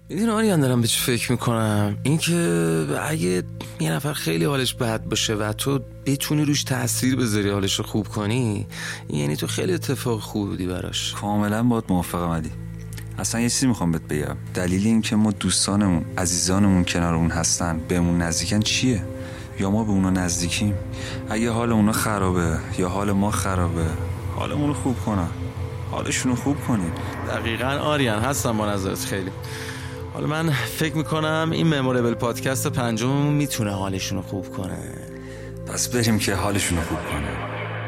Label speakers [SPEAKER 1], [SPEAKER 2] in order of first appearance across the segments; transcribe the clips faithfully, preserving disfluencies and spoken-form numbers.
[SPEAKER 1] میدونی آریان دارم به چی فکر میکنم؟ این که اگه یه نفر خیلی حالش بد باشه و تو بتونی روش تأثیر بذاری حالش رو خوب کنی، یعنی تو خیلی اتفاق خوب بودی براش.
[SPEAKER 2] کاملا باهات موافقم علی. اصلا یه چیزی میخوام بهت بگم. دلیل این که ما دوستانمون عزیزانمون کنارمون هستن بهمون نزدیکن چیه؟ یا ما به اونا نزدیکیم؟ اگه حال اونا خرابه یا حال ما خرابه، حالمون رو خوب کنن، حالشون رو خوب کنیم.
[SPEAKER 1] دقیقاً آریان، هستم با نظرت خیلی. حالا من فکر میکنم این مموریبل پادکست پنجممون میتونه حالشون رو خوب کنه.
[SPEAKER 2] پس بریم که حالشون رو خوب کنه.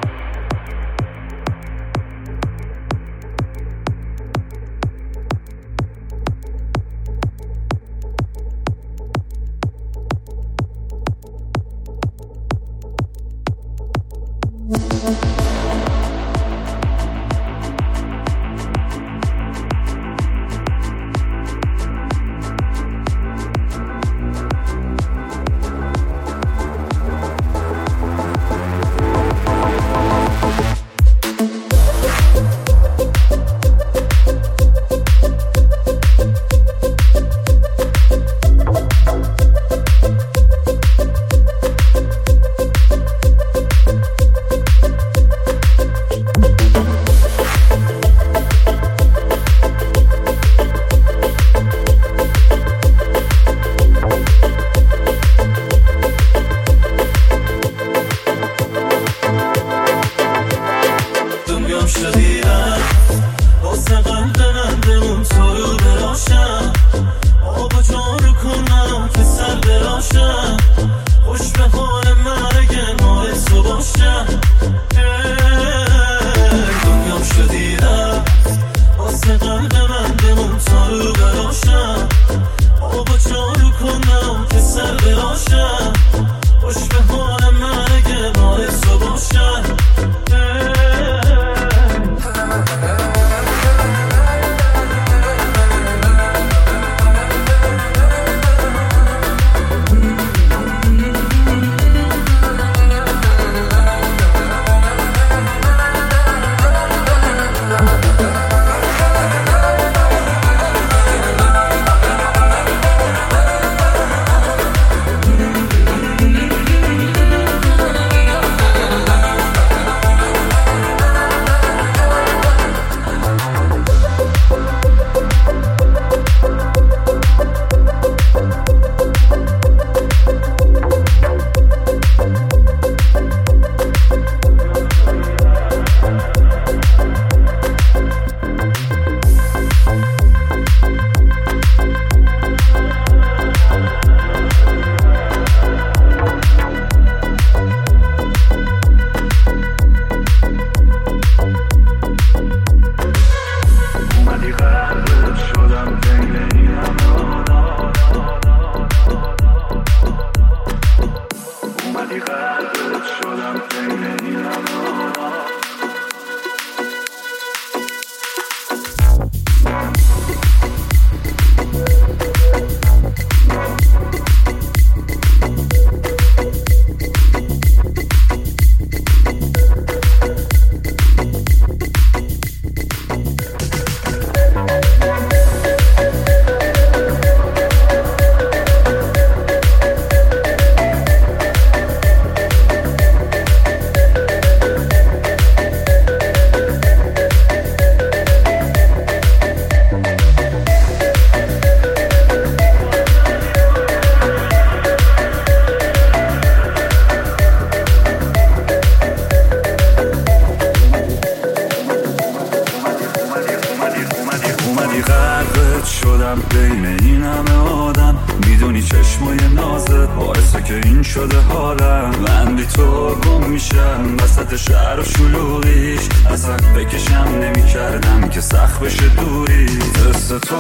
[SPEAKER 2] شدم بین این همه آدم، میدونی چشمای نازت باعثه که این شده حالم. من بی تو گم میشم وسط شهر و شلوغیش، اصلا بکشم نمی کردم که سخت بشه دوری. دست تو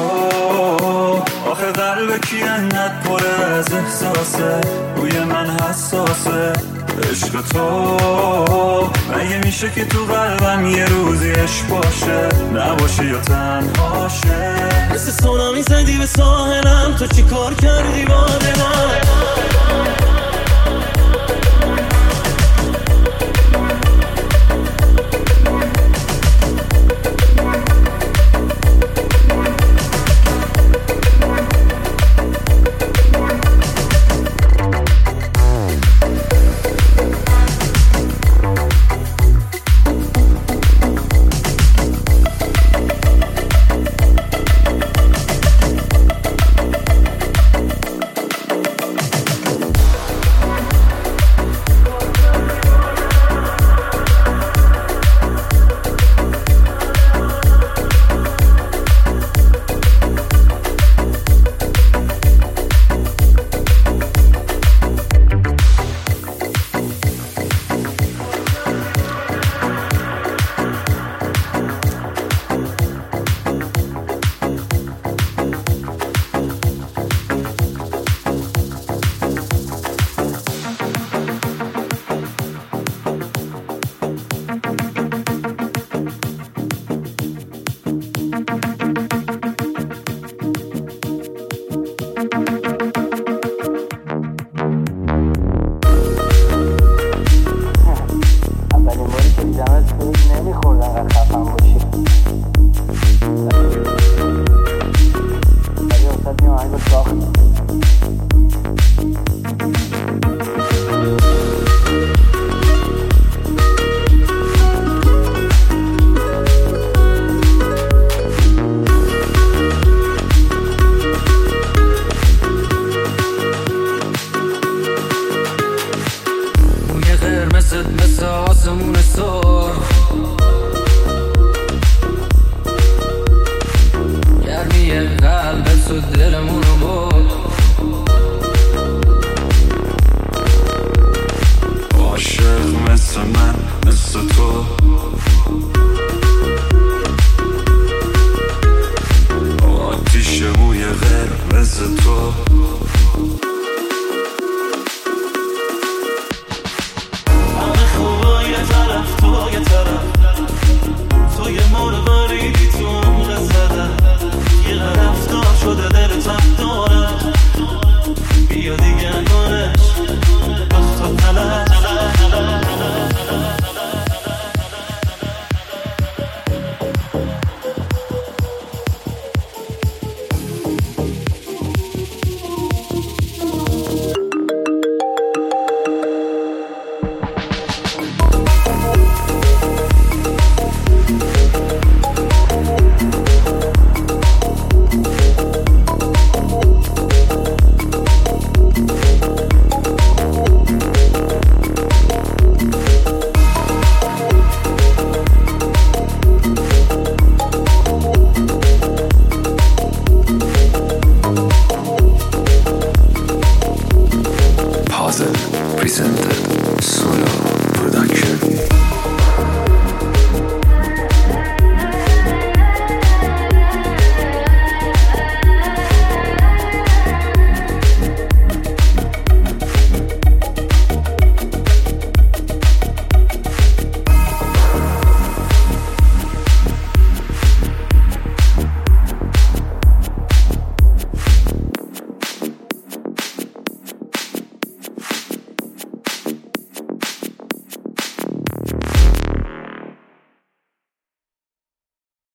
[SPEAKER 2] آخه قلب کی انقدر پره از احساسه، روی من حساسه. عشق تو مگه میشه که تو قلبم یه روزی عشق باشه، نباشه یا تنهاشه.
[SPEAKER 3] مثل سونامی زدی به ساحلم، تو چی کار کردی با دلم؟ شده دل تب داره.